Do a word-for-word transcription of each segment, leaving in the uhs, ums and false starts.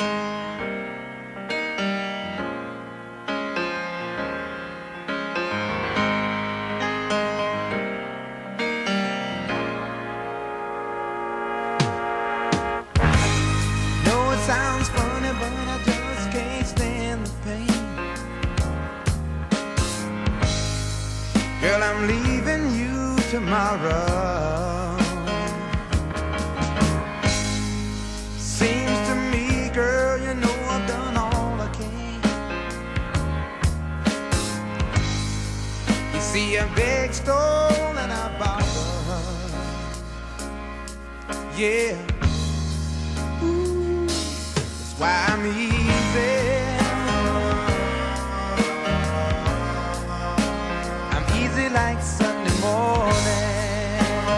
Sounds funny, but I just can't stand the pain. Girl, I'm leaving you tomorrow. Seems to me, girl, you know I've done all I can. You see, I begged, stole, and I borrowed. Yeah. Why I'm easy, I'm easy like Sunday morning.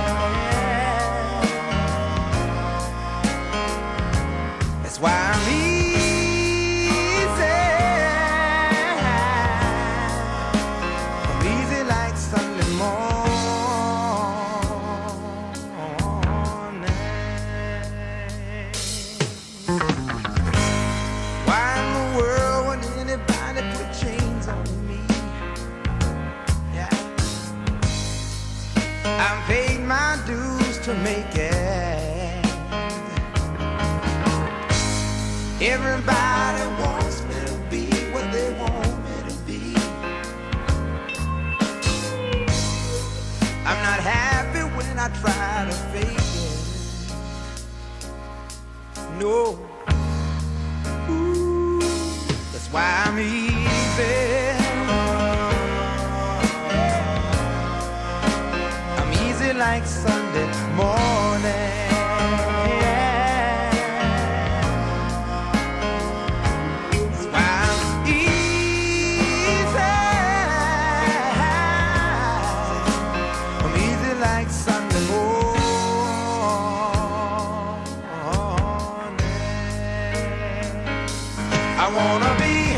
That's why I'm easy, I'm easy like Sunday morning. I've paid my dues to make it. Everybody wants me to be what they want me to be. I'm not happy when I try to fake it. No. Ooh, that's why I'm easy. Like Sunday morning. That's why I'm easy. I'm easy like Sunday morning. I wanna be